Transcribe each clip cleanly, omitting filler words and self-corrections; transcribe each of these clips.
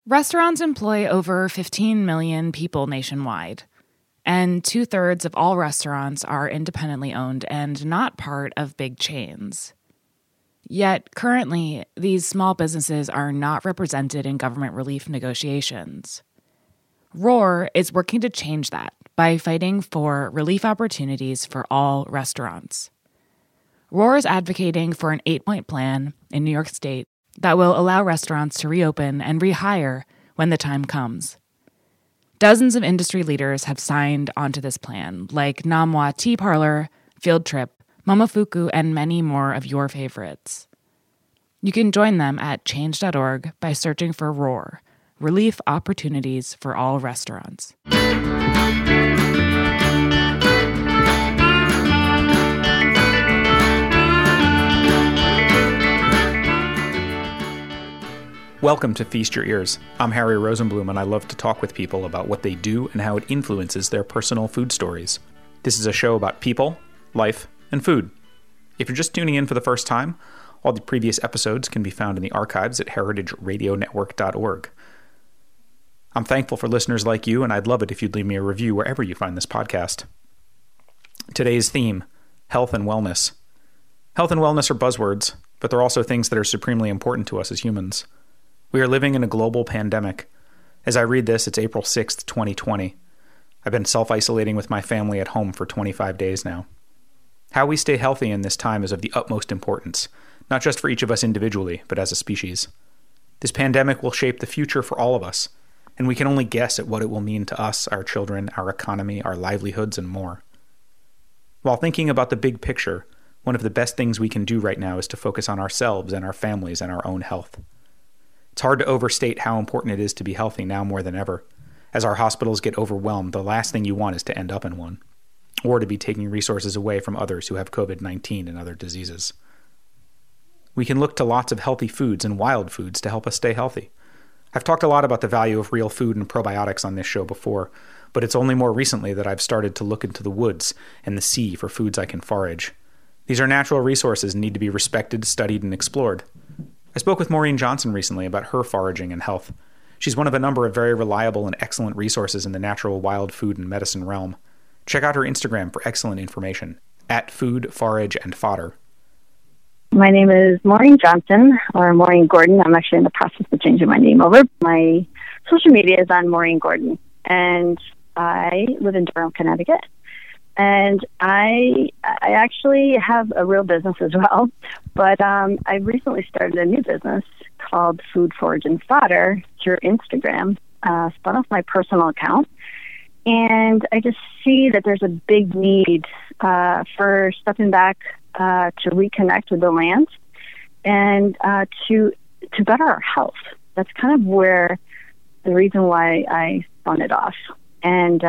Restaurants employ over 15 million people nationwide, and 2/3 of all restaurants are independently owned and not part of big chains. Yet, currently, these small businesses are not represented in government relief negotiations. ROAR is working to change that by fighting for relief opportunities for all restaurants. ROAR is advocating for an 8-point plan in New York State that will allow restaurants to reopen and rehire when the time comes. Dozens of industry leaders have signed onto this plan, like Namwa Tea Parlor, Field Trip, Momofuku, and many more of your favorites. You can join them at change.org by searching for ROAR, Relief Opportunities for All Restaurants. Welcome to Feast Your Ears. I'm Harry Rosenblum, and I love to talk with people about what they do and how it influences their personal food stories. This is a show about people, life, and food. If you're just tuning in for the first time, all the previous episodes can be found in the archives at heritageradionetwork.org. I'm thankful for listeners like you, and I'd love it if you'd leave me a review wherever you find this podcast. Today's theme, health and wellness. Health and wellness are buzzwords, but they're also things that are supremely important to us as humans. We are living in a global pandemic. As I read this, it's April 6th, 2020. I've been self-isolating with my family at home for 25 days now. How we stay healthy in this time is of the utmost importance, not just for each of us individually, but as a species. This pandemic will shape the future for all of us, and we can only guess at what it will mean to us, our children, our economy, our livelihoods, and more. While thinking about the big picture, one of the best things we can do right now is to focus on ourselves and our families and our own health. It's hard to overstate how important it is to be healthy now more than ever. As our hospitals get overwhelmed, the last thing you want is to end up in one, or to be taking resources away from others who have COVID-19 and other diseases. We can look to lots of healthy foods and wild foods to help us stay healthy. I've talked a lot about the value of real food and probiotics on this show before, but it's only more recently that I've started to look into the woods and the sea for foods I can forage. These are natural resources and need to be respected, studied, and explored. I spoke with Maureen Johnson recently about her foraging and health. She's one of a number of very reliable and excellent resources in the natural wild food and medicine realm. Check out her Instagram for excellent information, @Food, Forage, and Fodder. My name is Maureen Johnson, or Maureen Gordon. I'm actually in the process of changing my name over. My social media is on Maureen Gordon, and I live in Durham, Connecticut. And I actually have a real business as well, but I recently started a new business called Food, Forage, and Fodder through Instagram, spun off my personal account. And I just see that there's a big need for stepping back to reconnect with the land and to better our health. That's kind of where the reason why I spun it off. And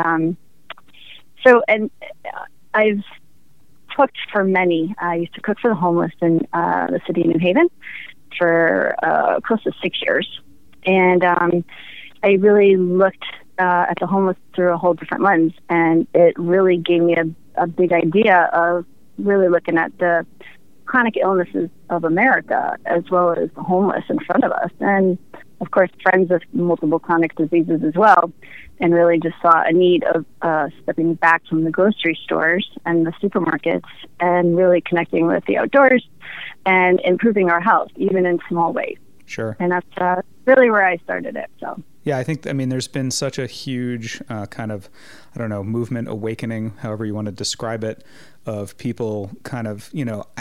I've cooked for many. I used to cook for the homeless in the city of New Haven for close to 6 years. And I really looked at the homeless through a whole different lens. And it really gave me a big idea of really looking at the chronic illnesses of America as well as the homeless in front of us. And, of course, friends with multiple chronic diseases as well. And really just saw a need of stepping back from the grocery stores and the supermarkets and really connecting with the outdoors and improving our health, even in small ways. Sure. And that's really where I started it. So. Yeah, I think, there's been such a huge movement, awakening, however you want to describe it, of people kind of,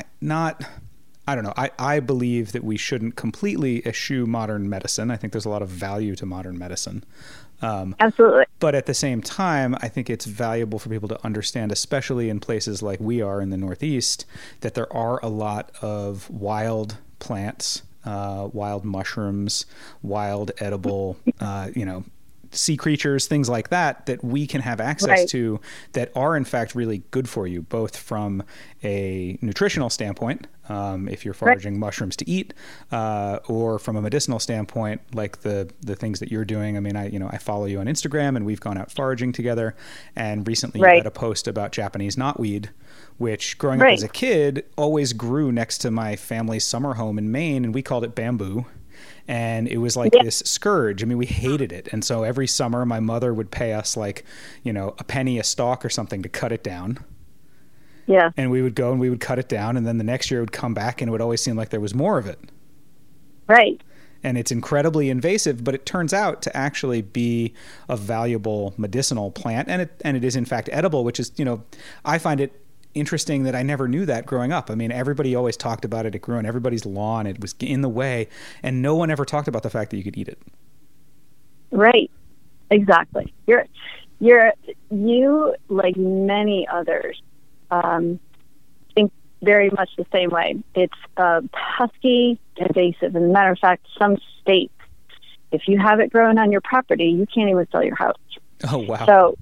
I believe that we shouldn't completely eschew modern medicine. I think there's a lot of value to modern medicine. Absolutely. But at the same time, I think it's valuable for people to understand, especially in places like we are in the Northeast, that there are a lot of wild plants, wild mushrooms, wild edible, sea creatures, things like that we can have access to that are in fact really good for you, both from a nutritional standpoint, if you're foraging mushrooms to eat, or from a medicinal standpoint, like the things that you're doing. I follow you on Instagram, and we've gone out foraging together. And recently you had a post about Japanese knotweed, which growing up as a kid always grew next to my family's summer home in Maine, and we called it bamboo. And it was like this scourge. I mean, we hated it. And so every summer my mother would pay us like, a penny a stalk or something to cut it down. Yeah. And we would go and we would cut it down. And then the next year it would come back and it would always seem like there was more of it. Right. And it's incredibly invasive, but it turns out to actually be a valuable medicinal plant. And it is in fact edible, which is, I find it interesting that I never knew that growing up. I mean, everybody always talked about it. It grew on everybody's lawn. It was in the way. And no one ever talked about the fact that you could eat it. Right. Exactly. You, like many others, think very much the same way. It's pesky, invasive. As a matter of fact, some states, if you have it growing on your property, you can't even sell your house. Oh, wow. So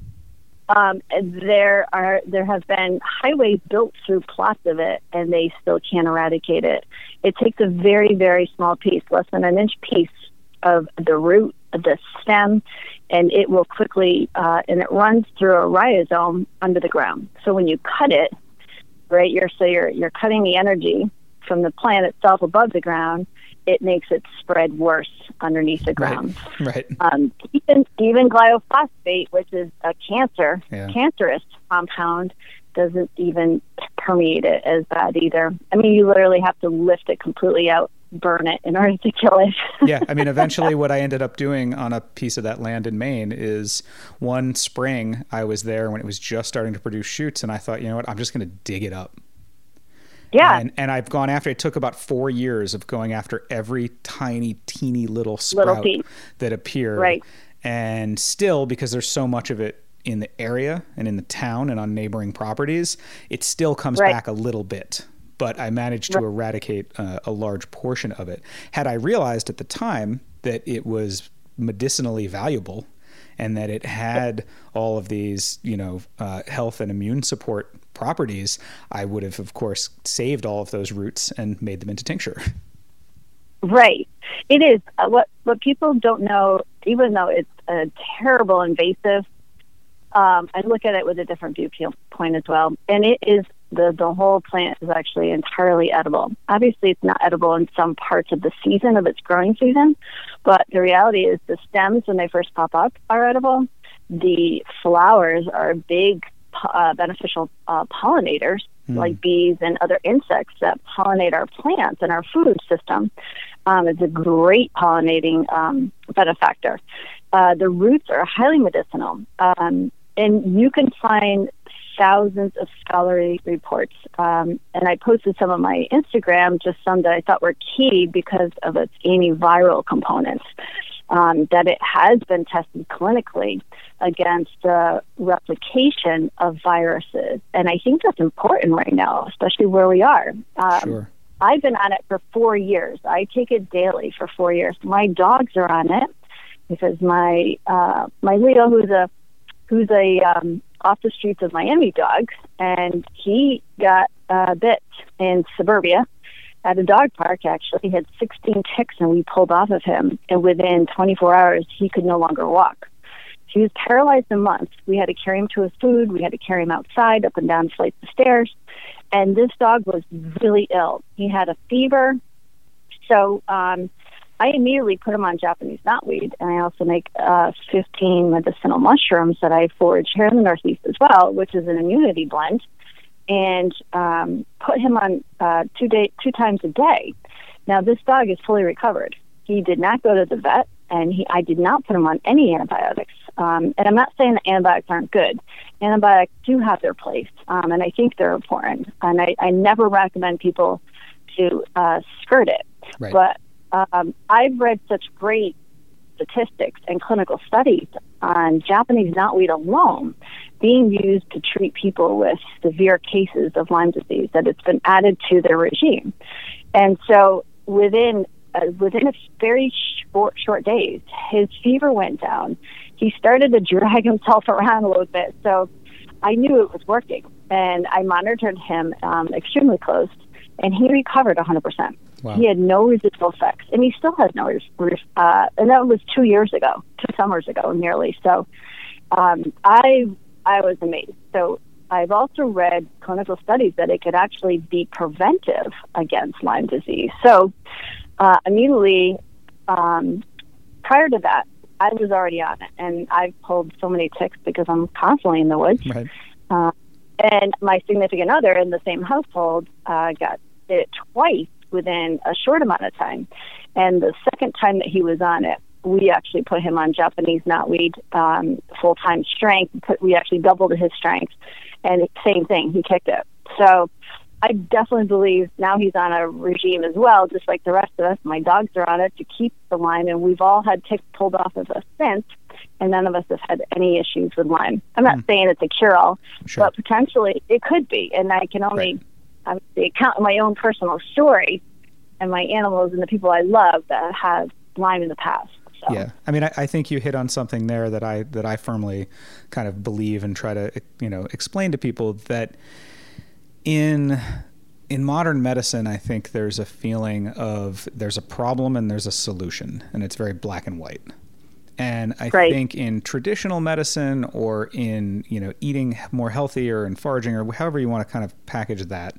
there have been highways built through plots of it, and they still can't eradicate it. It takes a very, very small piece, less than an inch piece of the root, of the stem, and it will quickly, and it runs through a rhizome under the ground. So when you cut it, right, you're cutting the energy from the plant itself above the ground. It makes it spread worse underneath the ground. Right. Even glyphosate, which is a cancerous compound, doesn't even permeate it as bad either. I mean, you literally have to lift it completely out, burn it in order to kill it. Yeah. I mean, eventually what I ended up doing on a piece of that land in Maine is one spring I was there when it was just starting to produce shoots, and I thought, you know what, I'm just going to dig it up. Yeah. And I've gone after, it took about 4 years of going after every teeny little sprout that appeared. Right. And still, because there's so much of it in the area and in the town and on neighboring properties, it still comes back a little bit. But I managed to eradicate a large portion of it. Had I realized at the time that it was medicinally valuable and that it had all of these, health and immune support properties, I would have, of course, saved all of those roots and made them into tincture. Right. It is. What people don't know, even though it's a terrible invasive, I look at it with a different viewpoint as well. And it is, the whole plant is actually entirely edible. Obviously, it's not edible in some parts of the season, of its growing season, but the reality is the stems, when they first pop up, are edible. The flowers are big beneficial pollinators, like bees and other insects that pollinate our plants and our food system. It's a great pollinating benefactor. The roots are highly medicinal, and you can find thousands of scholarly reports. And I posted some on my Instagram, just some that I thought were key because of its antiviral components. That it has been tested clinically against the replication of viruses. And I think that's important right now, especially where we are. Sure. I've been on it for 4 years. I take it daily for 4 years. My dogs are on it because my Leo, who's a off the streets of Miami dog, and he got bit in suburbia at a dog park. Actually, he had 16 ticks, and we pulled off of him. And within 24 hours, he could no longer walk. He was paralyzed a month. We had to carry him to his food. We had to carry him outside, up and down flights of stairs. And this dog was really ill. He had a fever. So I immediately put him on Japanese knotweed, and I also make 15 medicinal mushrooms that I forage here in the Northeast as well, which is an immunity blend, and put him on 2 times a day. Now, this dog is fully recovered. He did not go to the vet, and I did not put him on any antibiotics. And I'm not saying that antibiotics aren't good. Antibiotics do have their place, and I think they're important. And I never recommend people to skirt it. Right. But I've read such great statistics and clinical studies on Japanese knotweed alone being used to treat people with severe cases of Lyme disease, that it's been added to their regime. And so within a very short days, his fever went down. He started to drag himself around a little bit. So I knew it was working, and I monitored him extremely close, and he recovered 100%. Wow. He had no residual effects, and he still has no, and that was 2 years ago, 2 summers ago, nearly. So I was amazed. So I've also read clinical studies that it could actually be preventive against Lyme disease. So immediately prior to that, I was already on it, and I've pulled so many ticks because I'm constantly in the woods. Right. And my significant other in the same household got it twice within a short amount of time. And the second time that he was on it, we actually put him on Japanese knotweed full-time strength. We actually doubled his strength, and same thing, he kicked it. So I definitely believe now he's on a regime as well, just like the rest of us. My dogs are on it to keep the Lyme, and we've all had ticks pulled off of us since, and none of us have had any issues with Lyme. I'm not saying it's a cure-all, Sure. but potentially it could be, and I can only obviously count my own personal story and my animals and the people I love that have Lyme in the past. So. Yeah, I mean, I think you hit on something there that I firmly kind of believe and try to explain to people that in modern medicine, I think there's a feeling of there's a problem and there's a solution, and it's very black and white. And I think in traditional medicine or in eating more healthier and foraging or however you want to kind of package that,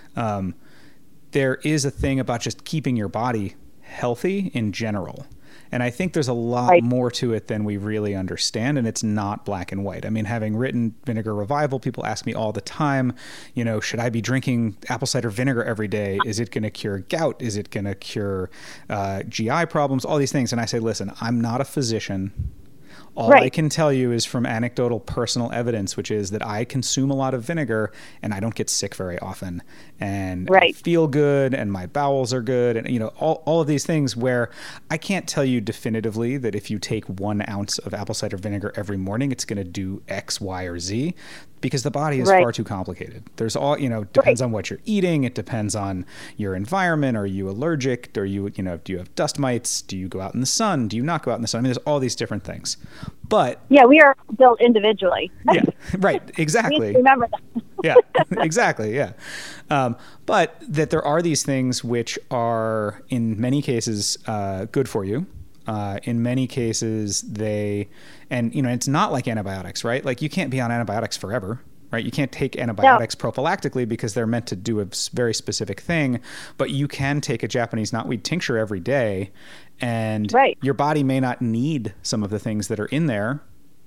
there is a thing about just keeping your body healthy in general. And I think there's a lot more to it than we really understand, and it's not black and white. I mean, having written Vinegar Revival, people ask me all the time, should I be drinking apple cider vinegar every day? Is it going to cure gout? Is it going to cure GI problems? All these things. And I say, listen, I'm not a physician. All I can tell you is from anecdotal personal evidence, which is that I consume a lot of vinegar and I don't get sick very often. And I feel good and my bowels are good. And, all of these things where I can't tell you definitively that if you take 1 ounce of apple cider vinegar every morning, it's going to do X, Y, or Z. Because the body is far too complicated. There's all, depends on what you're eating. It depends on your environment. Are you allergic? Do you have dust mites? Do you go out in the sun? Do you not go out in the sun? I mean, there's all these different things. But yeah, we are built individually. Yeah, right. Exactly. Remember that. Yeah, exactly. Yeah. But that there are these things which are in many cases good for you. In many cases, it's not like antibiotics, right? Like you can't be on antibiotics forever, right? You can't take antibiotics prophylactically because they're meant to do a very specific thing, but you can take a Japanese knotweed tincture every day, and your body may not need some of the things that are in there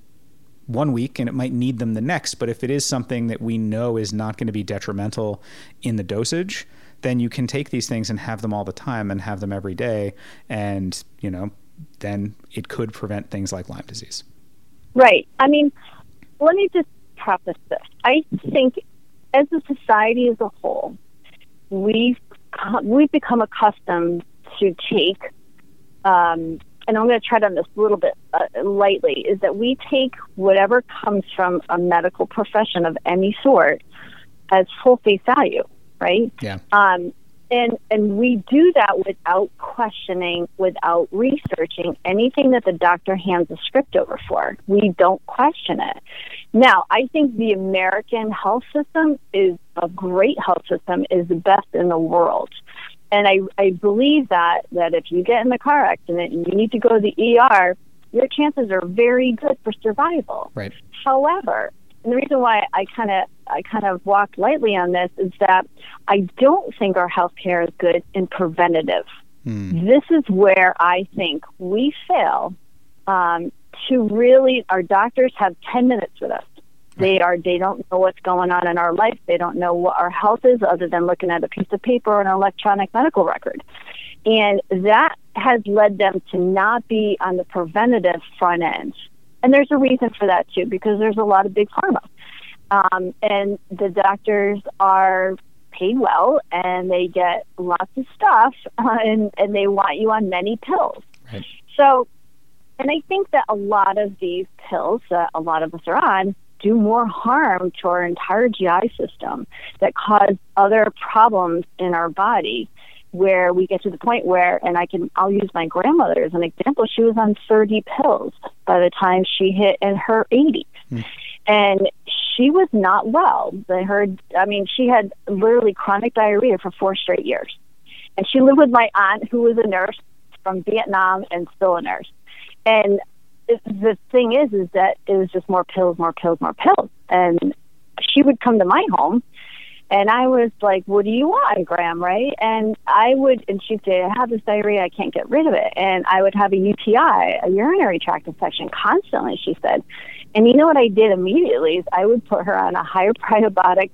1 week, and it might need them the next. But if it is something that we know is not going to be detrimental in the dosage, then you can take these things and have them all the time and have them every day. And, then it could prevent things like Lyme disease. Right. I mean, let me just preface this. I think as a society as a whole, we've become accustomed to take, and I'm going to tread on this a little bit lightly, is that we take whatever comes from a medical profession of any sort as full face value, right? Yeah. And we do that without questioning, without researching anything that the doctor hands a script over for. We don't question it. Now, I think the American health system is a great health system, is the best in the world. And I believe that if you get in a car accident and you need to go to the ER, your chances are very good for survival. Right. However, and the reason why I kind of walk lightly on this is that I don't think our healthcare is good in preventative. This is where I think we fail to really. Our doctors have 10 minutes with us. They don't know what's going on in our life. They don't know what our health is other than looking at a piece of paper or an electronic medical record. And that has led them to not be on the preventative front end. And there's a reason for that, too, because there's a lot of big pharma. And the doctors are paid well, and they get lots of stuff, and they want you on many pills. Right. So, and I think that a lot of these pills that a lot of us are on do more harm to our entire GI system, that cause other problems in our body, where we get to the point where, and I'll use my grandmother as an example, she was on 30 pills by the time she hit in her 80s. And she was not well. She had literally chronic diarrhea for 4 straight years. And she lived with my aunt, who was a nurse from Vietnam and still a nurse. And the thing is that it was just more pills. And she would come to my home, And I was like, what do you want, Graham, right? And she'd say, I have this diarrhea, I can't get rid of it. And I would have a UTI, a urinary tract infection, constantly, she said. And you know what I did immediately is I would put her on a higher probiotic,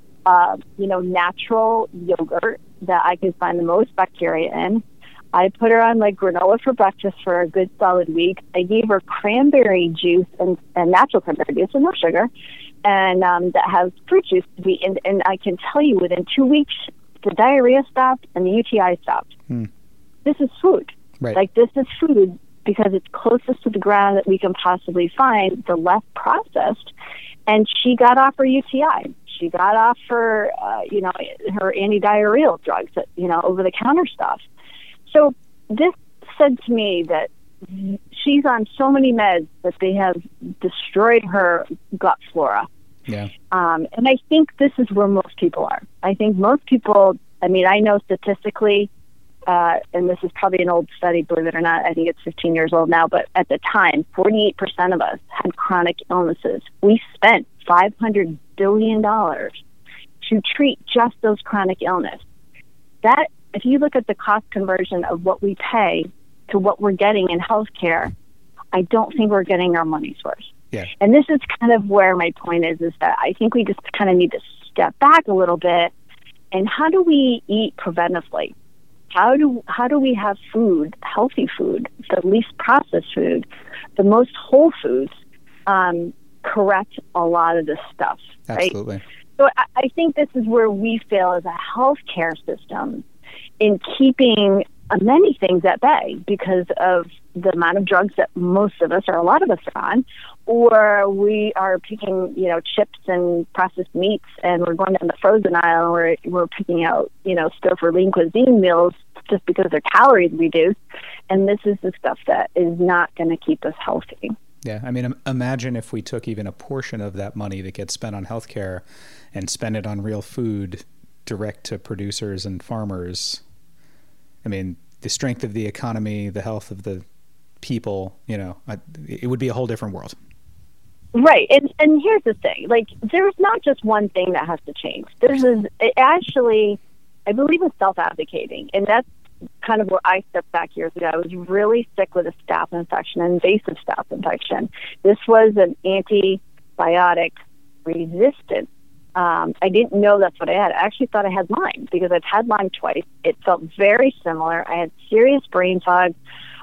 natural yogurt that I could find the most bacteria in. I put her on like granola for breakfast for a good solid week. I gave her cranberry juice and natural cranberry juice with no sugar, and that has fruit juice to be. And I can tell you, within 2 weeks, the diarrhea stopped and the UTI stopped. This is food. Right. Like, this is food because it's closest to the ground that we can possibly find, the less processed. And she got off her UTI. She got off her, her antidiarrheal drugs, over-the-counter stuff. So this said to me that she's on so many meds that they have destroyed her gut flora. Yeah. And I think this is where most people are. I think most people, I know statistically, and this is probably an old study, believe it or not, I think it's 15 years old now, but at the time, 48% of us had chronic illnesses. We spent $500 billion to treat just those chronic illness. That, if you look at the cost conversion of what we pay to what we're getting in healthcare, I don't think we're getting our money's worth. Yeah. And this is kind of where my point is that I think we just kind of need to step back a little bit. And how do we eat preventively? How do we have food, healthy food, the least processed food, the most whole foods, correct a lot of this stuff? Absolutely. Right? So I think this is where we fail as a healthcare system in keeping many things at bay because of the amount of drugs that most of us, or a lot of us, are on, or we are picking, chips and processed meats, and we're going down the frozen aisle, and we're picking out, stuff for lean cuisine meals just because they're calories reduced, and this is the stuff that is not going to keep us healthy. Yeah, imagine if we took even a portion of that money that gets spent on healthcare and spend it on real food direct to producers and farmers. The strength of the economy, the health of the people, it would be a whole different world. Right. And here's the thing, there's not just one thing that has to change. I believe in self-advocating, and that's kind of where I stepped back years ago. I was really sick with a staph infection, an invasive staph infection. This was an antibiotic resistant. I didn't know that's what I had. I actually thought I had Lyme because I've had Lyme twice. It felt very similar. I had serious brain fog.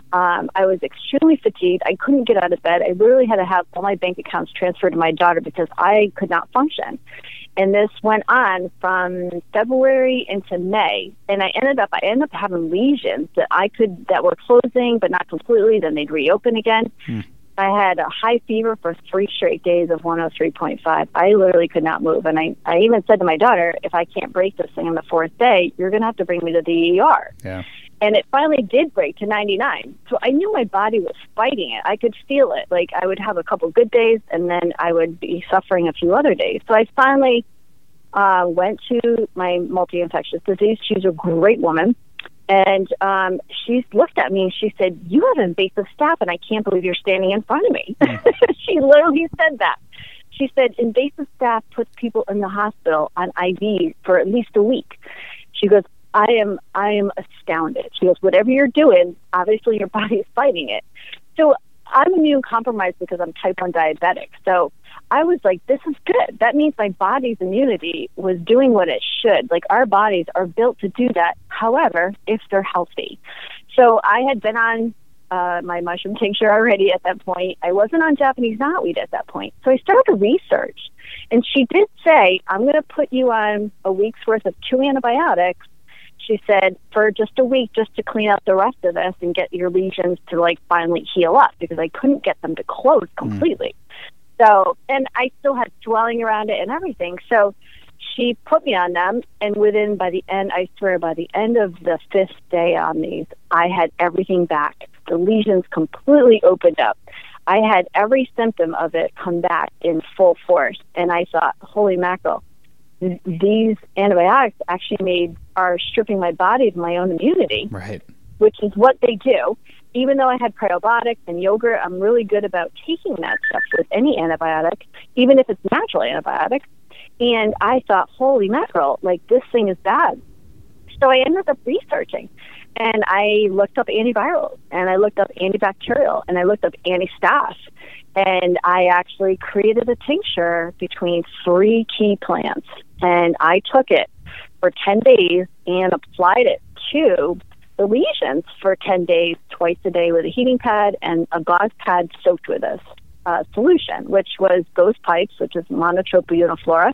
I was extremely fatigued. I couldn't get out of bed. I literally had to have all my bank accounts transferred to my daughter because I could not function. And this went on from February into May. And I ended up having lesions that were closing, but not completely. Then they'd reopen again. I had a high fever for 3 straight days of 103.5. I literally could not move. And I even said to my daughter, if I can't break this thing on the 4th day, you're going to have to bring me to the ER. Yeah. And it finally did break to 99. So I knew my body was fighting it. I could feel it. I would have a couple good days, and then I would be suffering a few other days. So I finally went to my multi-infectious disease. She's a great woman. And she looked at me and she said, "You have invasive staph, and I can't believe you're standing in front of me." She literally said that. She said, invasive staph puts people in the hospital on IV for at least a week. She goes, I am astounded. She goes, whatever you're doing, obviously your body is fighting it. So I'm immune compromised because I'm type 1 diabetic. So I was like, this is good. That means my body's immunity was doing what it should. Our bodies are built to do that. However, if they're healthy. So I had been on my mushroom tincture already at that point. I wasn't on Japanese knotweed at that point. So I started to research. And she did say, I'm going to put you on a week's worth of 2 antibiotics. She said, for just a week, just to clean up the rest of this and get your lesions to finally heal up, because I couldn't get them to close completely. So, and I still had swelling around it and everything. So she put me on them, and by the end of the 5th day on these, I had everything back. The lesions completely opened up. I had every symptom of it come back in full force, and I thought, holy mackerel, these antibiotics actually are stripping my body of my own immunity, right? Which is what they do. Even though I had probiotics and yogurt, I'm really good about taking that stuff with any antibiotic, even if it's natural antibiotics. And I thought, holy mackerel, like this thing is bad. So I ended up researching, and I looked up antivirals, and I looked up antibacterial, and I looked up anti-staph. And I actually created a tincture between 3 key plants, and I took it for 10 days and applied it to the lesions for 10 days, twice a day with a heating pad and a gauze pad soaked with a solution, which was ghost pipes, which is Monotropa uniflora.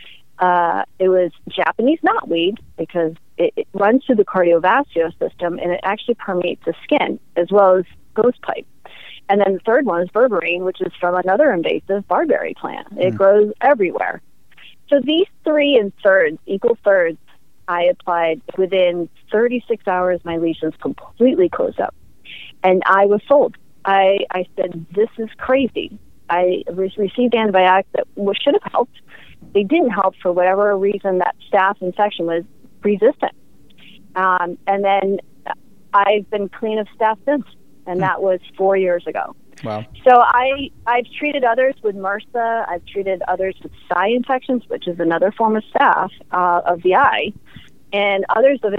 It was Japanese knotweed because it runs through the cardiovascular system, and it actually permeates the skin, as well as ghost pipe. And then the third one is berberine, which is from another invasive barberry plant. It grows everywhere. So these 3 in thirds, equal thirds, I applied. Within 36 hours, my lesions completely closed up. And I was sold. I said, this is crazy. I received antibiotics that should have helped. They didn't help for whatever reason. That staph infection was resistant. And then I've been clean of staph since. And that was 4 years ago. Wow. So I've treated others with MRSA. I've treated others with SCI infections, which is another form of staph of the eye, and others of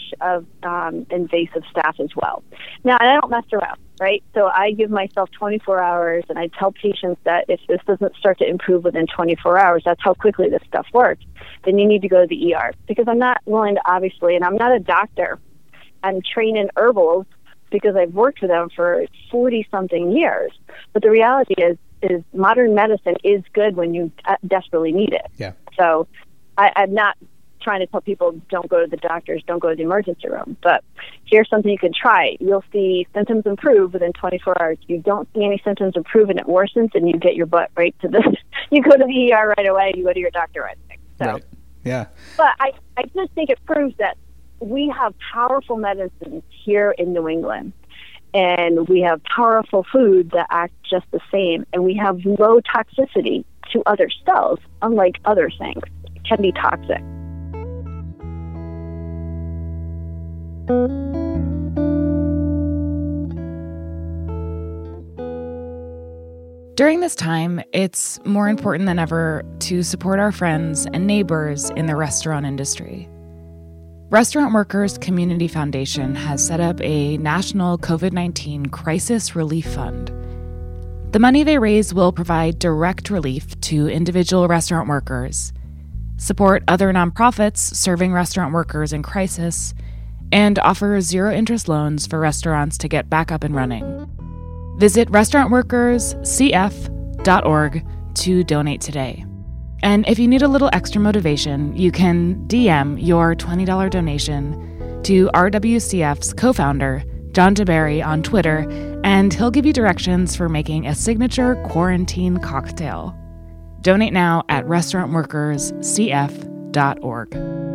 invasive staph as well. Now, and I don't mess around, right? So I give myself 24 hours, and I tell patients that if this doesn't start to improve within 24 hours, that's how quickly this stuff works, then you need to go to the ER. Because I'm not willing to, obviously, and I'm not a doctor. I'm trained in herbals, because I've worked with them for 40-something years. But the reality is modern medicine is good when you desperately need it. Yeah. So I'm not trying to tell people don't go to the doctors, don't go to the emergency room. But here's something you can try. You'll see symptoms improve within 24 hours. You don't see any symptoms improve and it worsens, and you get your butt right to this. You go to the ER right away, you go to your doctor right away. So, right. Yeah. But I just think it proves that we have powerful medicines here in New England, and we have powerful foods that act just the same, and we have low toxicity to other cells, unlike other things. It can be toxic. During this time, it's more important than ever to support our friends and neighbors in the restaurant industry. Restaurant Workers Community Foundation has set up a national COVID-19 crisis relief fund. The money they raise will provide direct relief to individual restaurant workers, support other nonprofits serving restaurant workers in crisis, and offer zero-interest loans for restaurants to get back up and running. Visit restaurantworkerscf.org to donate today. And if you need a little extra motivation, you can DM your $20 donation to RWCF's co-founder, John DeBerry, on Twitter, and he'll give you directions for making a signature quarantine cocktail. Donate now at restaurantworkerscf.org.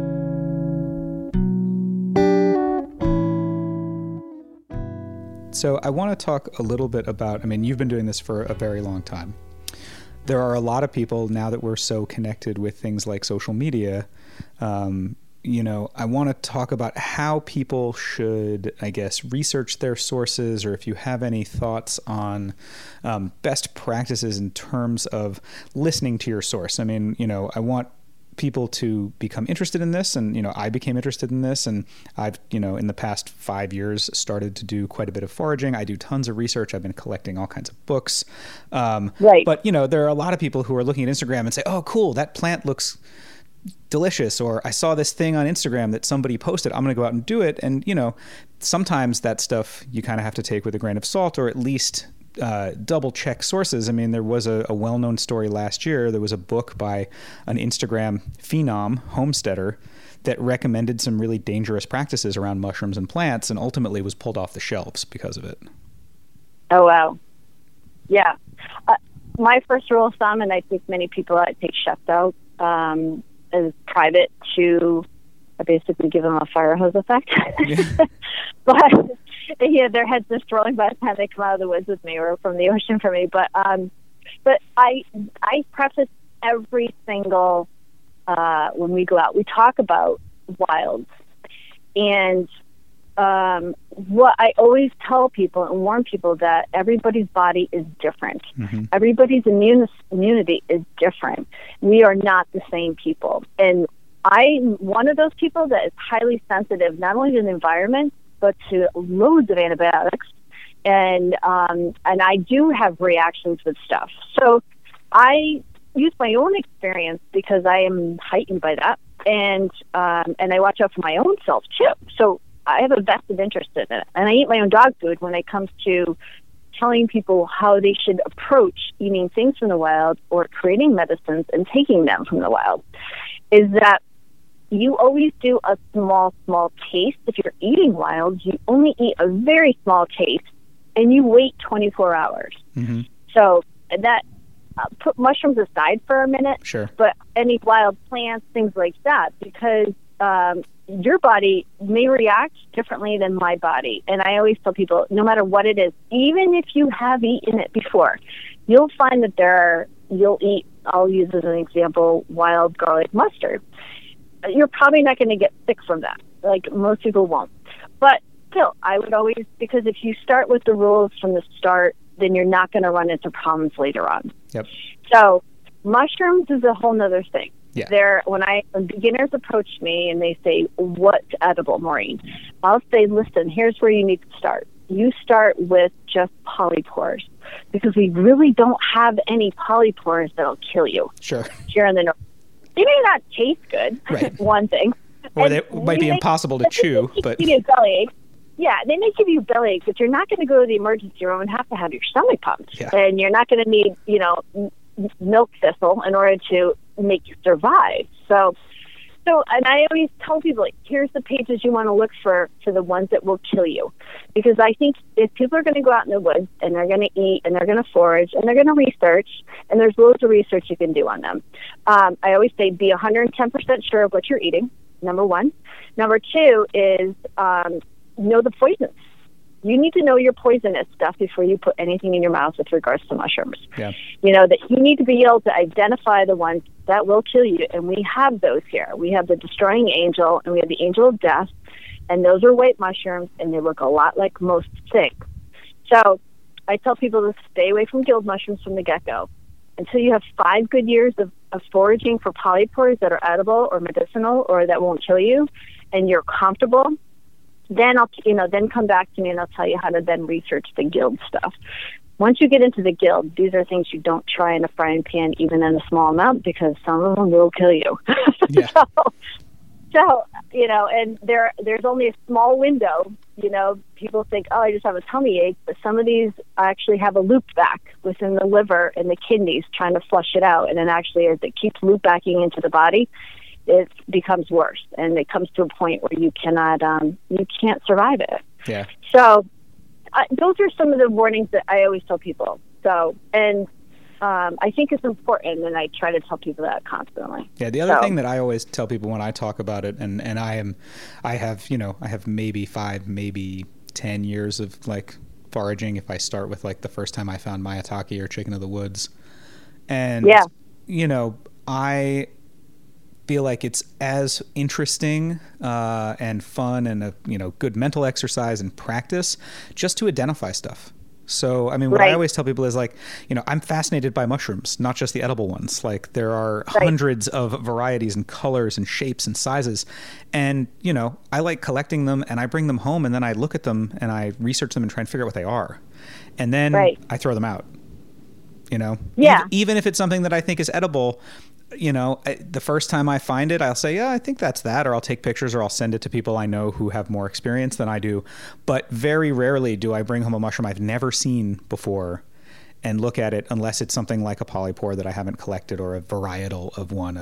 So I want to talk a little bit about, you've been doing this for a very long time. There are a lot of people, now that we're so connected with things like social media, I want to talk about how people should, research their sources, or if you have any thoughts on best practices in terms of listening to your source. I want people to become interested in this, and I became interested in this, and I've in the past 5 years started to do quite a bit of foraging. I do tons of research. I've been collecting all kinds of books, right. But there are a lot of people who are looking at Instagram and say, oh cool, that plant looks delicious, or I saw this thing on Instagram that somebody posted, I'm going to go out and do it. And sometimes that stuff you kind of have to take with a grain of salt, or at least double check sources. There was a well-known story last year. There was a book by an Instagram phenom, homesteader, that recommended some really dangerous practices around mushrooms and plants, and ultimately was pulled off the shelves because of it. Oh, wow. Yeah. My first rule of thumb, and I think many people that take chefs out, is private to basically give them a fire hose effect. Yeah. But their heads just rolling by the time they come out of the woods with me, or from the ocean for me. But I preface every single when we go out, we talk about wilds, and what I always tell people and warn people that everybody's body is different. Mm-hmm. Everybody's immunity is different. We are not the same people. And I'm one of those people that is highly sensitive, not only to the environment, but to loads of antibiotics. And I do have reactions with stuff. So I use my own experience because I am heightened by that. And I watch out for my own self too. So I have a vested interest in it. And I eat my own dog food when it comes to telling people how they should approach eating things from the wild or creating medicines and taking them from the wild. Is that you always do a small taste. If you're eating wild, you only eat a very small taste and you wait 24 hours. Mm-hmm. So that, put mushrooms aside for a minute. Sure. But any wild plants, things like that, because your body may react differently than my body. And I always tell people, no matter what it is, even if you have eaten it before, you'll find that you'll eat, I'll use as an example, wild garlic mustard. You're probably not going to get sick from that. Like most people won't. But still, I would always, because if you start with the rules from the start, then you're not going to run into problems later on. Yep. So mushrooms is a whole nother thing. Yeah. When beginners approach me and they say, what's edible, Maureen? I'll say, listen, here's where you need to start. You start with just polypores, because we really don't have any polypores that'll kill you. Sure. Here in the north. They may not taste good, right. One thing. Or they might be impossible to chew, but... Give you a bellyache. Yeah, they may give you a bellyache, but you're not going to go to the emergency room and have to have your stomach pumped. Yeah. And you're not going to need, milk thistle in order to make you survive. So, and I always tell people, like, here's the pages you want to look for the ones that will kill you. Because I think if people are going to go out in the woods and they're going to eat and they're going to forage and they're going to research, and there's loads of research you can do on them. I always say be 110% sure of what you're eating, number one. Number two is know the poisons. You need to know your poisonous stuff before you put anything in your mouth with regards to mushrooms. Yeah. That you need to be able to identify the ones that will kill you, and we have those here. We have the destroying angel, and we have the angel of death, and those are white mushrooms, and they look a lot like most things. So I tell people to stay away from guild mushrooms from the get-go. Until you have 5 good years of foraging for polypores that are edible or medicinal or that won't kill you, and you're comfortable, then then come back to me and I'll tell you how to then research the guild stuff. Once you get into the guild, these are things you don't try in a frying pan, even in a small amount, because some of them will kill you. Yeah. So and there's only a small window. People think, oh, I just have a tummy ache, but some of these actually have a loop back within the liver and the kidneys trying to flush it out. And then actually, as it keeps loop backing into the body, it becomes worse, and it comes to a point where you can't survive it. Yeah. So those are some of the warnings that I always tell people. So, and I think it's important, and I try to tell people that constantly. Yeah. The other thing that I always tell people when I talk about it, and I have maybe 5, maybe 10 years of like foraging if I start with like the first time I found maitake or chicken of the woods, and I feel like it's as interesting and fun and a good mental exercise and practice just to identify stuff. So I mean, what I always tell people is like, I'm fascinated by mushrooms, not just the edible ones. Like there are hundreds of varieties and colors and shapes and sizes, and I like collecting them, and I bring them home, and then I look at them and I research them and try and figure out what they are, and then I throw them out. Yeah. Even if it's something that I think is edible. The first time I find it, I'll say, yeah, I think that's that, or I'll take pictures, or I'll send it to people I know who have more experience than I do. But very rarely do I bring home a mushroom I've never seen before and look at it unless it's something like a polypore that I haven't collected, or a varietal of one,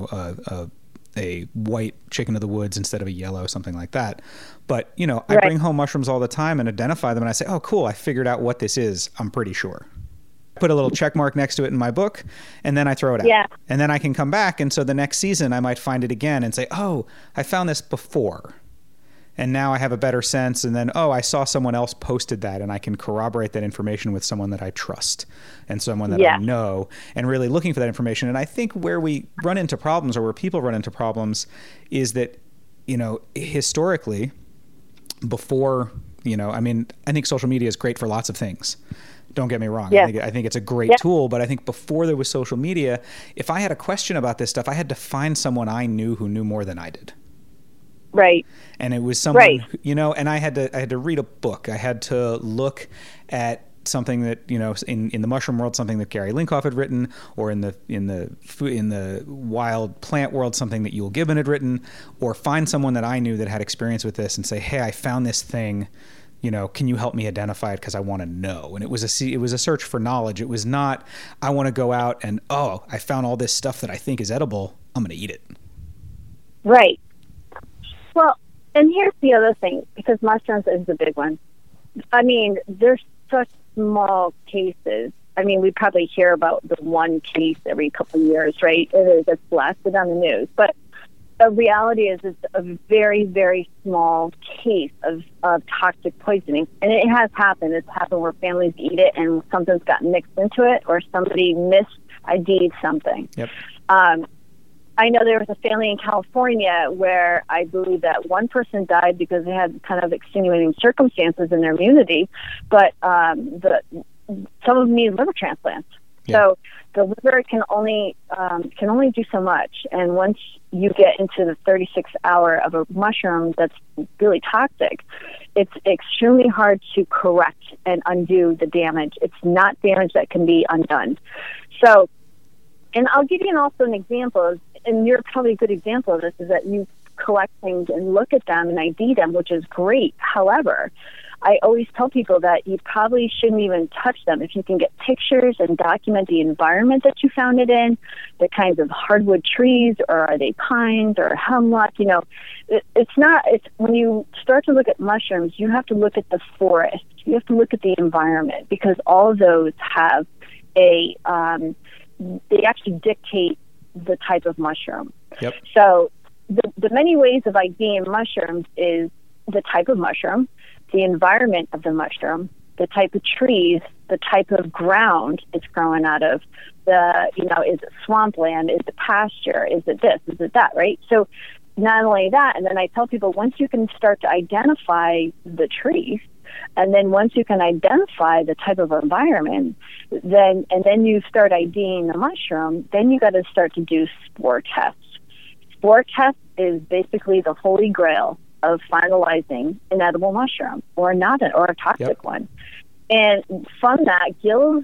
a white chicken of the woods instead of a yellow, something like that. But, I bring home mushrooms all the time and identify them, and I say, oh, cool, I figured out what this is, I'm pretty sure. Put a little check mark next to it in my book, and then I throw it out. Yeah. And then I can come back, and so the next season I might find it again and say, oh, I found this before. And now I have a better sense, and then, oh, I saw someone else posted that, and I can corroborate that information with someone that I trust and someone that I know, and really looking for that information. And I think where we run into problems, or where people run into problems, is that, historically, before, I mean, I think social media is great for lots of things. Don't get me wrong. Yes. I think it's a great tool, but I think before there was social media, if I had a question about this stuff, I had to find someone I knew who knew more than I did. Right. And it was someone, and I had to read a book. I had to look at something that, in the mushroom world, something that Gary Linkoff had written, or in the wild plant world, something that Yul Gibbon had written, or find someone that I knew that had experience with this and say, hey, I found this thing, can you help me identify it? 'Cause I want to know. And it was a search for knowledge. It was not, I want to go out and, I found all this stuff that I think is edible, I'm going to eat it. Right. Well, and here's the other thing, because mushrooms is the big one. I mean, there's such small cases. I mean, we probably hear about the one case every couple of years, right? It gets blasted on the news. But the reality is it's a very, very small case of toxic poisoning. And it has happened. It's happened where families eat it and something's gotten mixed into it, or somebody mis-ID'd something. Yep. I know there was a family in California where I believe that one person died because they had kind of extenuating circumstances in their immunity, but some of them need liver transplants. Yeah. So the liver can only do so much, and once you get into the 36-hour of a mushroom that's really toxic, it's extremely hard to correct and undo the damage. It's not damage that can be undone. So, and I'll give you also an example, and you're probably a good example of this, is that you collect things and look at them and ID them, which is great. However, I always tell people that you probably shouldn't even touch them. If you can get pictures and document the environment that you found it in, the kinds of hardwood trees, or are they pines or hemlock, it's when you start to look at mushrooms, you have to look at the forest. You have to look at the environment, because all of those have they actually dictate the type of mushroom. Yep. So the many ways of IDing mushrooms is the type of mushroom, the environment of the mushroom, the type of trees, the type of ground it's growing out of, is it swampland, is it pasture, is it this, is it that, right? So not only that, and then I tell people, once you can start to identify the trees, and then once you can identify the type of environment, then you start IDing the mushroom, then you got to start to do spore tests. Spore test is basically the holy grail of finalizing an edible mushroom, or a toxic one. And from that, gills,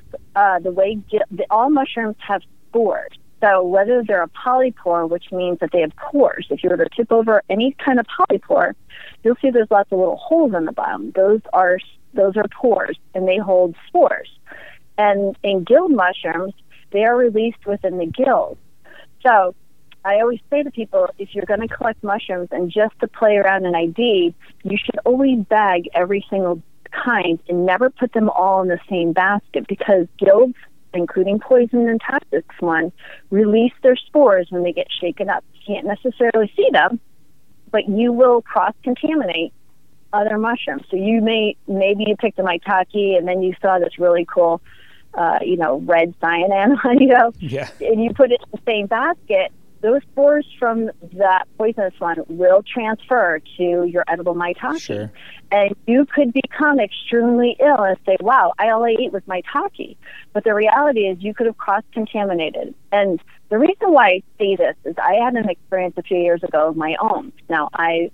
all mushrooms have spores. So whether they're a polypore, which means that they have pores, if you were to tip over any kind of polypore, you'll see there's lots of little holes in the bottom. Those are pores, and they hold spores. And in gilled mushrooms, they are released within the gills. So I always say to people, if you're going to collect mushrooms and just to play around in ID, you should always bag every single kind and never put them all in the same basket, because gills, including poison and toxic one, release their spores when they get shaken up. You can't necessarily see them, but you will cross-contaminate other mushrooms. So maybe you picked a maitake and then you saw this really cool, red cyanan, and you put it in the same basket. Those spores from that poisonous one will transfer to your edible maitake. Sure. And you could become extremely ill and say, wow, all I ate was maitake. But the reality is you could have cross-contaminated. And the reason why I say this is I had an experience a few years ago of my own. Now,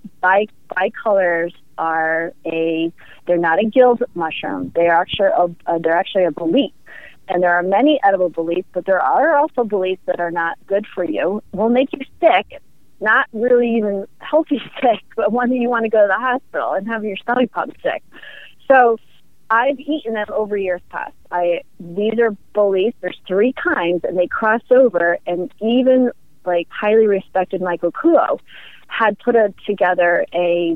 bicolors they're not a gilled mushroom. They're actually a bolete. And there are many edible boletes, but there are also boletes that are not good for you, will make you sick, not really even healthy sick, but one that you want to go to the hospital and have your stomach pump sick. So I've eaten them over years past. These are boletes. There's 3 kinds, and they cross over, and even like highly respected Michael Kuo had put together a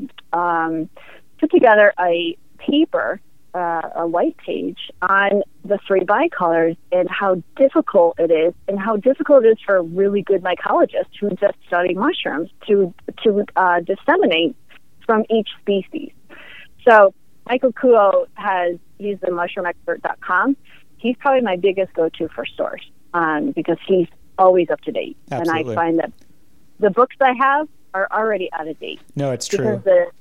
paper, a white page on the 3 bicolors and how difficult it is, and how difficult it is for a really good mycologist who just study mushrooms to disseminate from each species. So Michael Kuo he's the mushroomexpert.com. He's probably my biggest go-to for source because he's always up to date. Absolutely. And I find that the books I have are already out of date. No, it's true. Because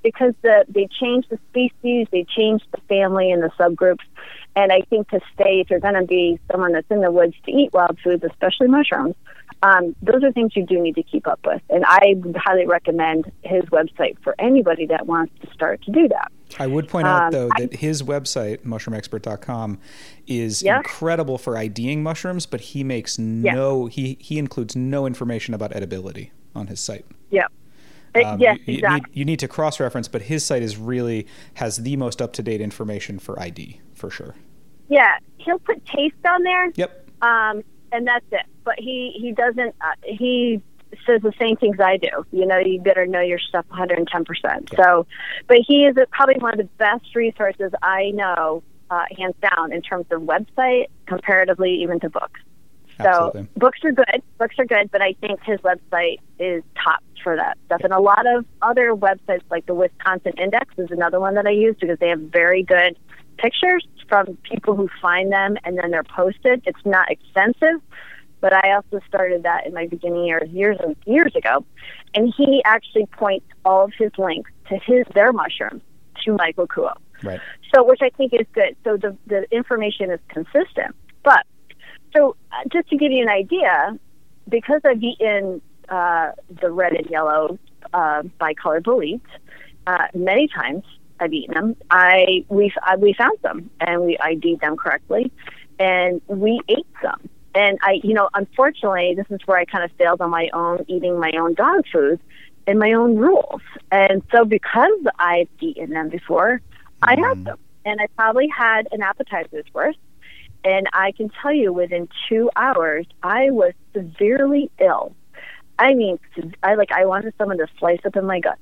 because they changed the species, they changed the family and the subgroups. And I think to stay, if you're going to be someone that's in the woods to eat wild foods, especially mushrooms, those are things you do need to keep up with. And I would highly recommend his website for anybody that wants to start to do that. I would point out, though, that his website, mushroomexpert.com, is incredible for IDing mushrooms, but he makes he includes no information about edibility on his site. Yeah. Yes, exactly. You need to cross-reference, but his site has the most up-to-date information for ID, for sure. Yeah, he'll put taste on there. Yep. And that's it. But he doesn't, he says the same things I do. You know, you better know your stuff 110%. Yeah. So, but he is probably one of the best resources I know, hands down, in terms of website, comparatively even to books. Absolutely. So books are good, but I think his website is top for that stuff. And a lot of other websites, like the Wisconsin Index is another one that I use, because they have very good pictures from people who find them, and then they're posted. It's not expensive, but I also started that in my beginning years ago. And he actually points all of his links to their mushrooms to Michael Kuo. Right. So, which I think is good. So the information is consistent. But so just to give you an idea, because I've eaten the red and yellow bicolor boletes many times, I've eaten them. We found them, and we ID'd them correctly, and we ate them. And unfortunately, this is where I kind of failed on my own, eating my own dog food and my own rules. And so because I've eaten them before, I had them, and I probably had an appetizer's worth. And I can tell you, within 2 hours, I was severely ill. I mean, I wanted someone to slice up in my gut.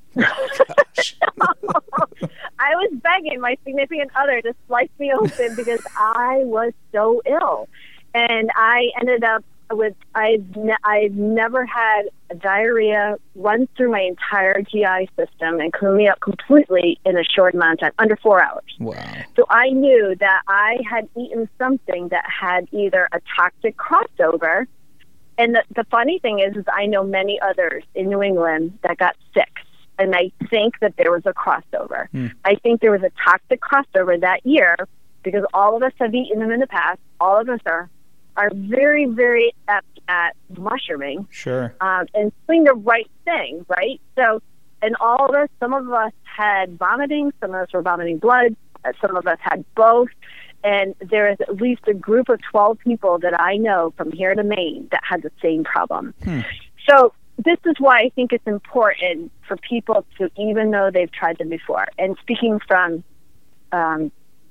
I was begging my significant other to slice me open because I was so ill. And I ended up with, I've never had diarrhea run through my entire GI system and clean me up completely in a short amount of time, under 4 hours. Wow. So I knew that I had eaten something that had either a toxic crossover. And the funny thing is I know many others in New England that got sick, and I think that there was a crossover. I think there was a toxic crossover that year, because all of us have eaten them in the past. All of us are very, very apt at mushrooming. Sure. And doing the right thing, right? So, and all of us, some of us had vomiting, some of us were vomiting blood, some of us had both. And there is at least a group of 12 people that I know from here to Maine that had the same problem. So this is why I think it's important for people to, even though they've tried them before, and speaking from the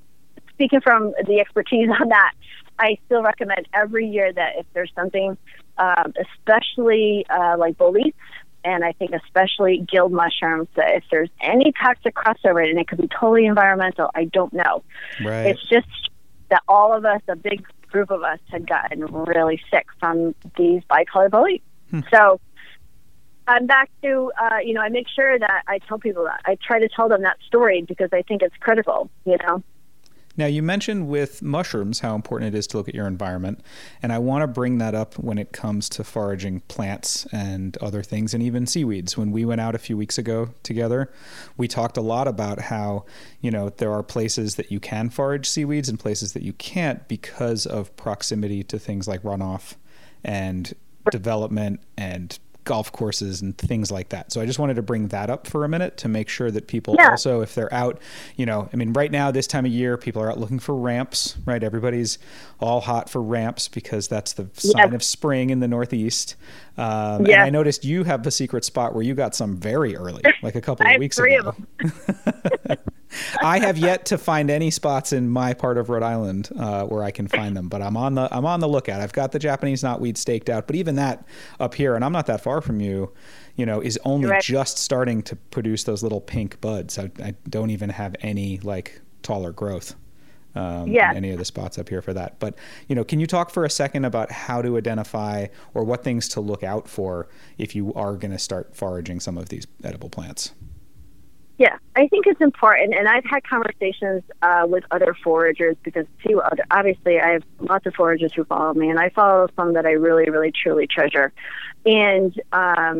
expertise on that, I still recommend every year that if there's something, especially like boletes, and I think especially guild mushrooms, that if there's any toxic crossover, and it could be totally environmental, I don't know. Right. It's just that all of us, a big group of us, had gotten really sick from these bicolor boletes. So I'm back to, I make sure that I tell people that. I try to tell them that story because I think it's critical, Now, you mentioned with mushrooms how important it is to look at your environment, and I want to bring that up when it comes to foraging plants and other things, and even seaweeds. When we went out a few weeks ago together, we talked a lot about how, there are places that you can forage seaweeds and places that you can't because of proximity to things like runoff and development and golf courses and things like that. So I just wanted to bring that up for a minute to make sure that people also, if they're out, right now, this time of year, people are out looking for ramps, right? Everybody's all hot for ramps because that's the sign of spring in the Northeast. And I noticed you have a secret spot where you got some very early, like a couple of weeks ago. I have 3 of them. I have yet to find any spots in my part of Rhode Island where I can find them, but I'm on the lookout. I've got the Japanese knotweed staked out, but even that up here, and I'm not that far from you, is only just starting to produce those little pink buds. I don't even have any taller growth in any of the spots up here for that. But can you talk for a second about how to identify or what things to look out for if you are going to start foraging some of these edible plants? Yeah, I think it's important, and I've had conversations with other foragers because obviously I have lots of foragers who follow me, and I follow some that I really, really, truly treasure. And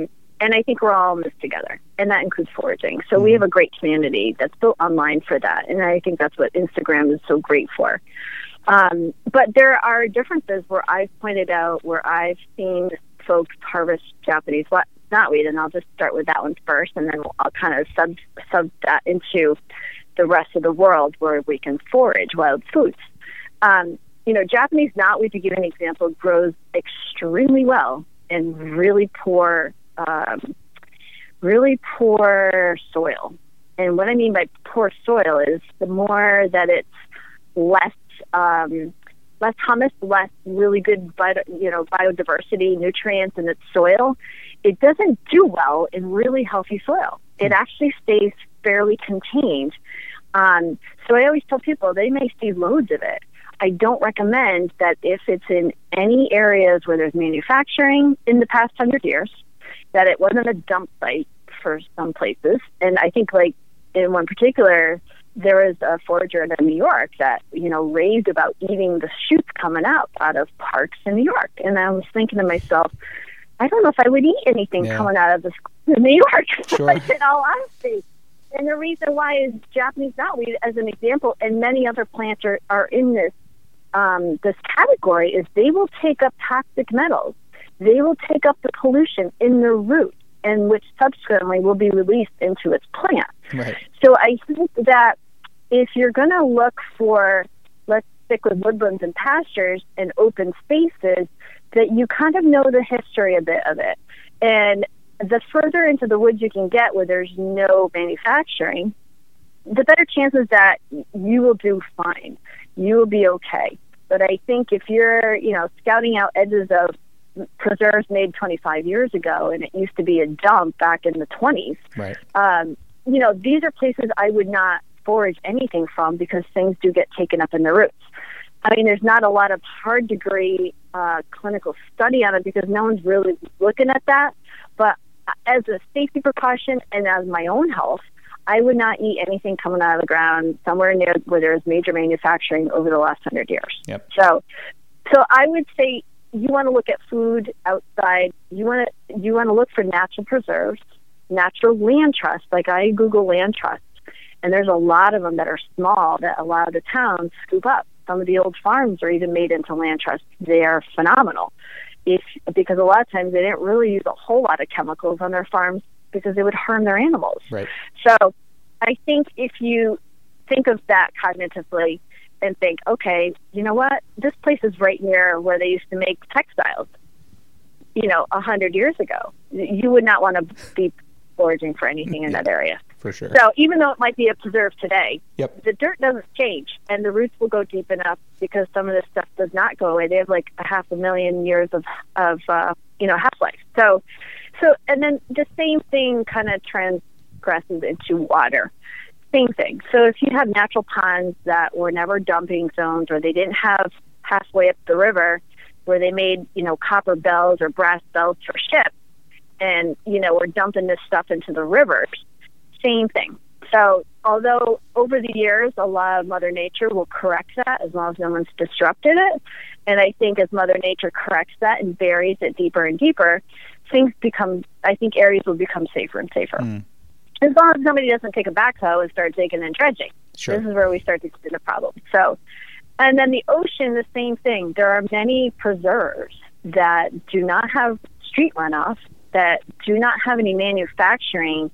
And I think we're all in this together, and that includes foraging. So we have a great community that's built online for that, and I think that's what Instagram is so great for. But there are differences where I've pointed out where I've seen folks harvest Japanese knotweed, and I'll just start with that one first, and then I'll kind of sub that into the rest of the world where we can forage wild foods. Japanese knotweed, to give an example, grows extremely well in really poor soil. And what I mean by poor soil is the more that it's less humus, less really good biodiversity, nutrients in its soil, it doesn't do well in really healthy soil. It actually stays fairly contained. So I always tell people they may see loads of it. I don't recommend that if it's in any areas where there's manufacturing in the past 100 years, that it wasn't a dump site for some places. And I think, like, in one particular, there was a forager in New York that, raved about eating the shoots coming out of parks in New York. And I was thinking to myself, I don't know if I would eat anything coming out of New York, sure. in all honesty. And the reason why is Japanese knotweed, as an example, and many other plants are in this category, is they will take up toxic metals. They will take up the pollution in their roots, and which subsequently will be released into its plant. Right. So I think that if you're going to look for, let's stick with woodlands and pastures and open spaces, that you kind of know the history a bit of it. And the further into the woods you can get where there's no manufacturing, the better chances that you will do fine. You will be okay. But I think if you're, scouting out edges of preserves made 25 years ago, and it used to be a dump back in the 20s, right. These are places I would not forage anything from because things do get taken up in the roots. I mean, there's not a lot of hard degree clinical study on it because no one's really looking at that. But as a safety precaution and as my own health, I would not eat anything coming out of the ground somewhere near where there's major manufacturing over the last 100 years. Yep. So I would say you want to look at food outside. You want to look for natural preserves, natural land trusts. Like I Google land trusts, and there's a lot of them that are small that a lot of the towns scoop up. Some of the old farms are even made into land trusts. They are phenomenal. Because a lot of times they didn't really use a whole lot of chemicals on their farms because they would harm their animals. Right. So I think if you think of that cognitively and think, okay, you know what? This place is right near where they used to make textiles, 100 years ago. You would not want to be foraging for anything in that area. For sure. So even though it might be a preserve today, yep. the dirt doesn't change, and the roots will go deep enough because some of this stuff does not go away. They have like 500,000 years of half-life. So, and then the same thing kind of transgresses into water. Same thing. So if you have natural ponds that were never dumping zones, or they didn't have halfway up the river where they made, copper bells or brass bells for ships, and, we're dumping this stuff into the rivers, same thing. So although over the years, a lot of Mother Nature will correct that as long as no one's disrupted it. And I think as Mother Nature corrects that and buries it deeper and deeper, areas will become safer and safer. As long as somebody doesn't take a backhoe and start digging and dredging. Sure. This is where we start to see the problem. So, and then the ocean, the same thing. There are many preserves that do not have street runoff, that do not have any manufacturing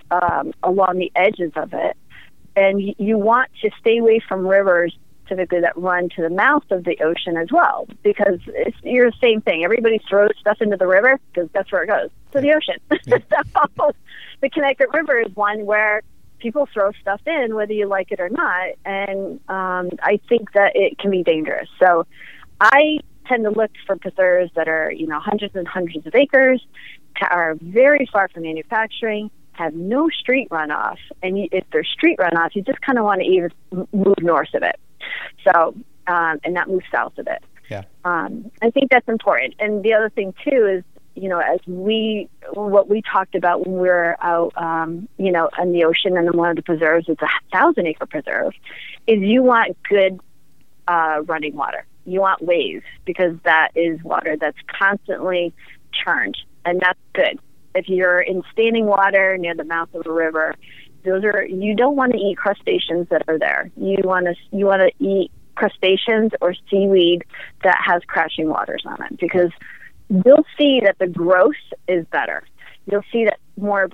along the edges of it. And you want to stay away from rivers typically that run to the mouth of the ocean as well, because you're the same thing. Everybody throws stuff into the river because that's where it goes, to the ocean. Yeah. So the Connecticut River is one where people throw stuff in, whether you like it or not, and I think that it can be dangerous. So I tend to look for preserves that are, hundreds and hundreds of acres, are very far from manufacturing, have no street runoff, and if there's street runoff, you just kind of want to even move north of it, so and not move south of it. Yeah, I think that's important. And the other thing too is, as what we talked about when we were out, in the ocean, and then one of the preserves is a 1,000-acre preserve, is you want good running water. You want waves, because that is water that's constantly churned, and that's good. if you're in standing water near the mouth of a river, you don't want to eat crustaceans that are there. You want to eat crustaceans or seaweed that has crashing waters on it, because you'll see that the growth is better. You'll see that more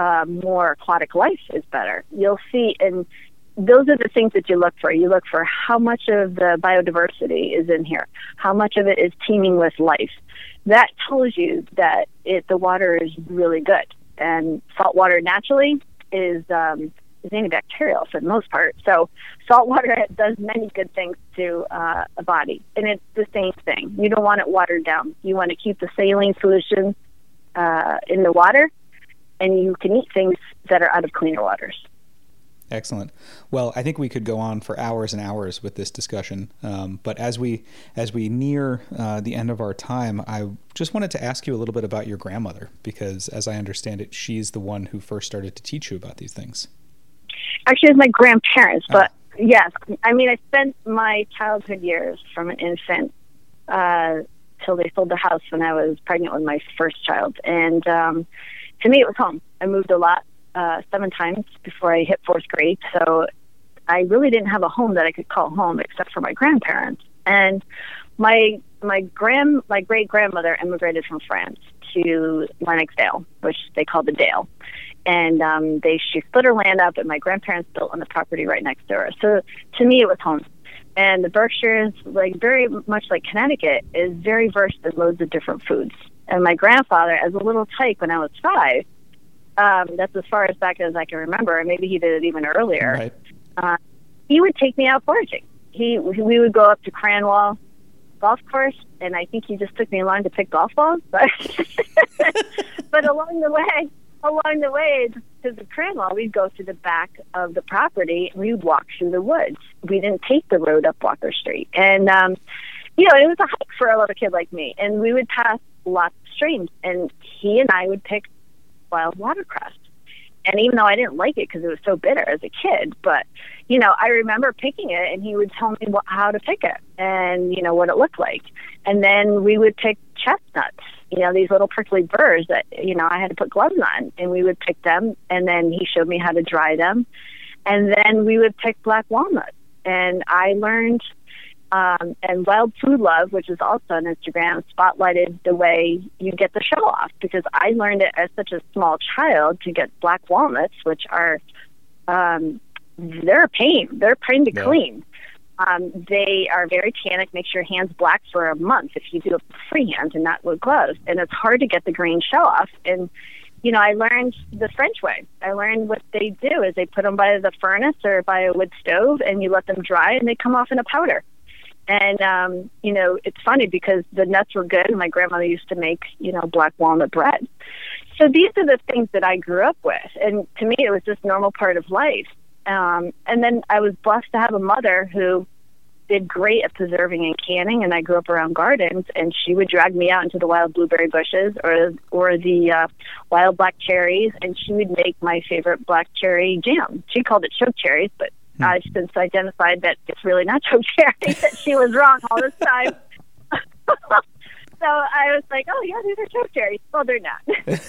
aquatic life is better. You'll see, and those are the things that you look for. You look for how much of the biodiversity is in here, how much of it is teeming with life. That tells you that the water is really good. And salt water naturally is antibacterial for the most part. So salt water does many good things to a body, and it's the same thing. You don't want it watered down. You want to keep the saline solution in the water, and you can eat things that are out of cleaner waters. Excellent. Well, I think we could go on for hours and hours with this discussion, but as we near the end of our time, I just wanted to ask you a little bit about your grandmother, because as I understand it, she's the one who first started to teach you about these things. Actually, it was my grandparents, but yes, I mean, I spent my childhood years from an infant till they sold the house when I was pregnant with my first child, and to me, it was home. I moved a lot. 7 times before I hit 4th grade. So I really didn't have a home that I could call home except for my grandparents. And my great-grandmother immigrated from France to Lennoxdale, which they call the Dale. And she split her land up, and my grandparents built on the property right next to her. So to me, it was home. And the Berkshires, very much like Connecticut, is very versed in loads of different foods. And my grandfather, as a little tyke when I was 5, that's as far as back as I can remember, and maybe he did it even earlier. Right. He would take me out foraging. We would go up to Cranwell Golf Course, and I think he just took me along to pick golf balls. But along the way to the Cranwell, we'd go to the back of the property, and we'd walk through the woods. We didn't take the road up Walker Street, and it was a hike for a little kid like me. And we would pass lots of streams, and he and I would pick wild watercress. And even though I didn't like it because it was so bitter as a kid, but, I remember picking it, and he would tell me how to pick it and, what it looked like. And then we would pick chestnuts, these little prickly burrs that, I had to put gloves on, and we would pick them, and then he showed me how to dry them. And then we would pick black walnuts. And I learned, and Wild Food Love, which is also on Instagram, spotlighted the way you get the show off, because I learned it as such a small child to get black walnuts, which are, they're a pain. They're a pain to clean. They are very tannic, makes your hands black for a month if you do it with freehand and not with gloves. And it's hard to get the green shell off. And, I learned the French way. I learned what they do is they put them by the furnace or by a wood stove, and you let them dry, and they come off in a powder. And, it's funny because the nuts were good, and my grandmother used to make, black walnut bread. So these are the things that I grew up with. And to me, it was just a normal part of life. And then I was blessed to have a mother who did great at preserving and canning, and I grew up around gardens, and she would drag me out into the wild blueberry bushes or the wild black cherries, and she would make my favorite black cherry jam. She called it choke cherries, but I've since identified that it's really not choke cherries, that she was wrong all this time. So I was like, oh, yeah, these are choke cherries. Well, they're not.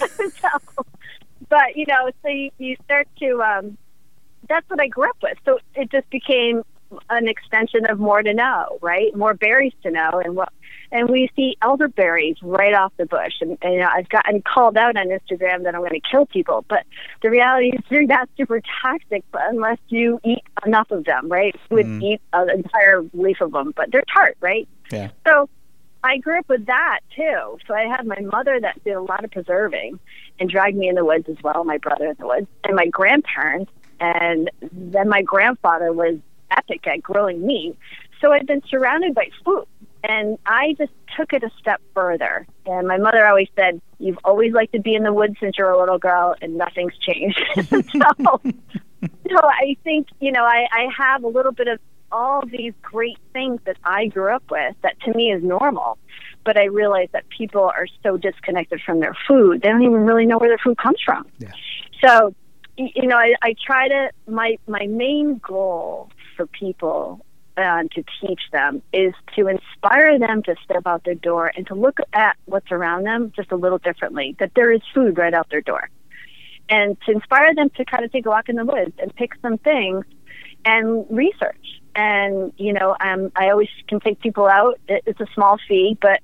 But, so you start to, that's what I grew up with. So it just became an extension of more to know, right? More berries to know. And we see elderberries right off the bush. And I've gotten called out on Instagram that I'm going to kill people. But the reality is they're not super toxic unless you eat enough of them, right? You would eat an entire leaf of them. But they're tart, right? Yeah. So I grew up with that, too. So I had my mother that did a lot of preserving and dragged me in the woods as well, my brother in the woods, and my grandparents. And then my grandfather was epic at grilling meat. So I'd been surrounded by food. And I just took it a step further. And my mother always said, you've always liked to be in the woods since you're a little girl, and nothing's changed. So I think, I have a little bit of all these great things that I grew up with that to me is normal. But I realize that people are so disconnected from their food. They don't even really know where their food comes from. Yeah. So, I try to, my main goal for people to teach them is to inspire them to step out their door and to look at what's around them just a little differently, that there is food right out their door. And to inspire them to kind of take a walk in the woods and pick some things and research. And, I always can take people out. It's a small fee, but,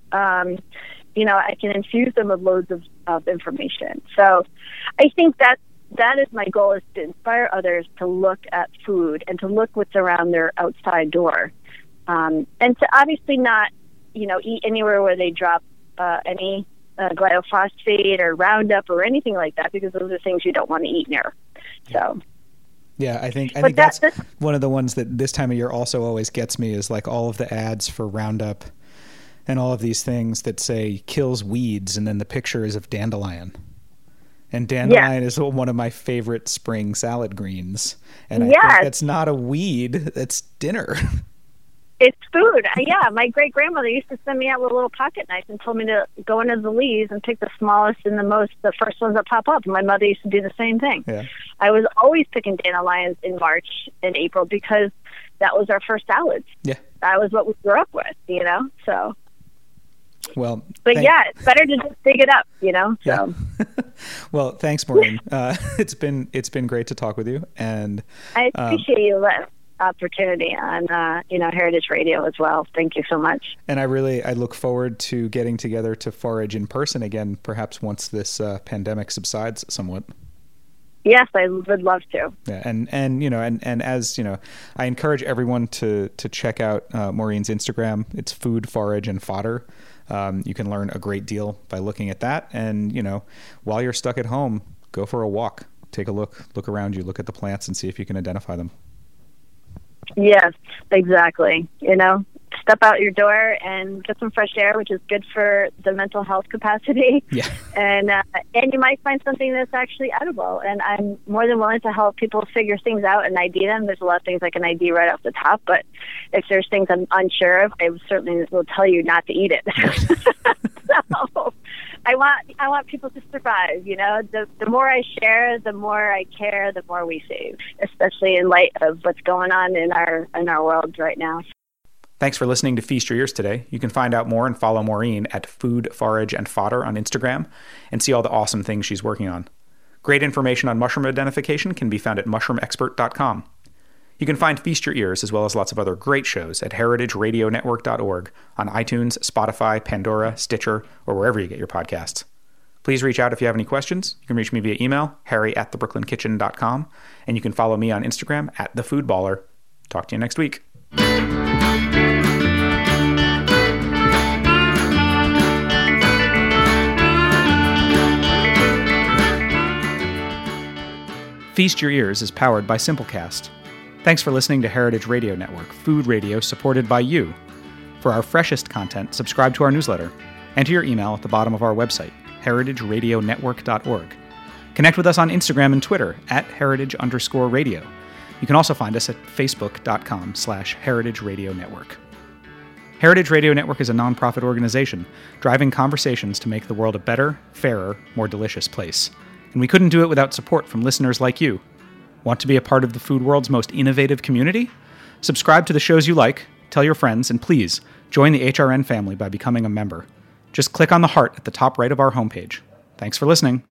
I can infuse them with loads of information. So I think that is my goal, is to inspire others to look at food and to look what's around their outside door. And to obviously not, eat anywhere where they drop any glyphosate or Roundup or anything like that, because those are things you don't want to eat near. So. Yeah, I think that's one of the ones that this time of year also always gets me, is like all of the ads for Roundup and all of these things that say kills weeds, and then the picture is of dandelion. And dandelion is one of my favorite spring salad greens. And I think that's not a weed, that's dinner. It's food. Yeah, my great-grandmother used to send me out with a little pocket knife and told me to go into the leaves and pick the smallest and the first ones that pop up. And my mother used to do the same thing. Yeah. I was always picking dandelions in March and April because that was our first salads. Yeah. That was what we grew up with, so... Well, but it's better to just dig it up, So. Yeah. Well, thanks, Maureen. It's been great to talk with you, and I appreciate you opportunity on Heritage Radio as well. Thank you so much. And I look forward to getting together to forage in person again, perhaps once this pandemic subsides somewhat. Yes, I would love to. Yeah, and as I encourage everyone to check out Maureen's Instagram. It's Food, Forage, and Fodder. You can learn a great deal by looking at that. And while you're stuck at home, go for a walk. Take a look around you, look at the plants, and see if you can identify them. Yes, exactly. Step out your door and get some fresh air, which is good for the mental health capacity. Yeah. And you might find something that's actually edible. And I'm more than willing to help people figure things out and ID them. There's a lot of things I can ID right off the top, but if there's things I'm unsure of, I certainly will tell you not to eat it. So I want people to survive. The more I share, the more I care, the more we save, especially in light of what's going on in our world right now. Thanks for listening to Feast Your Ears today. You can find out more and follow Maureen at Food, Forage, and Fodder on Instagram and see all the awesome things she's working on. Great information on mushroom identification can be found at mushroomexpert.com. You can find Feast Your Ears, as well as lots of other great shows, at heritageradionetwork.org on iTunes, Spotify, Pandora, Stitcher, or wherever you get your podcasts. Please reach out if you have any questions. You can reach me via email, harry@thebrooklynkitchen.com, and you can follow me on Instagram at thefoodballer. Talk to you next week. Feast Your Ears is powered by Simplecast. Thanks for listening to Heritage Radio Network, food radio supported by you. For our freshest content, subscribe to our newsletter. Enter your email at the bottom of our website, heritageradionetwork.org. Connect with us on Instagram and Twitter at @heritage_radio. You can also find us at facebook.com/Heritage Radio Network. Heritage Radio Network is a nonprofit organization driving conversations to make the world a better, fairer, more delicious place. And we couldn't do it without support from listeners like you. Want to be a part of the food world's most innovative community? Subscribe to the shows you like, tell your friends, and please join the HRN family by becoming a member. Just click on the heart at the top right of our homepage. Thanks for listening.